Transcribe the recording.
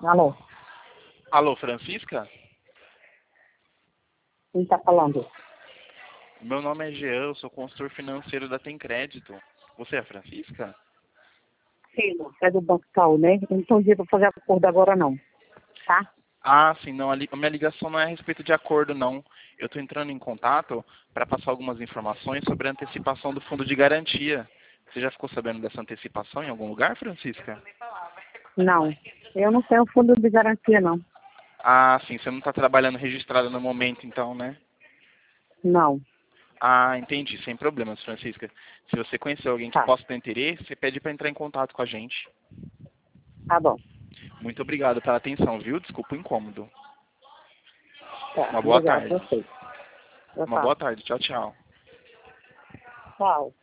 Alô, Alô, Francisca? quem tá falando? Meu nome é Jean, eu sou consultor financeiro da Tem Crédito. Você é a Francisca? Sim, é do Banco Itaú, né? Eu não tenho dia pra fazer acordo agora não, tá? Ah, sim, não, a minha ligação não é a respeito de acordo, não. Eu estou entrando em contato para passar algumas informações sobre a antecipação do fundo de garantia. Você já ficou sabendo dessa antecipação em algum lugar, Francisca? Não, eu não tenho fundo de garantia não. Ah, sim, você não está trabalhando registrado no momento, então, né? Não, Ah, entendi, sem problemas, Francisca. Se você conhecer alguém que tá, possa ter interesse, você pede para entrar em contato com a gente. tá bom. Muito obrigado pela atenção, viu? Desculpa o incômodo. Tá, Uma boa obrigado a tarde. você. Boa Uma boa tarde. tarde. Tchau, tchau. Tchau.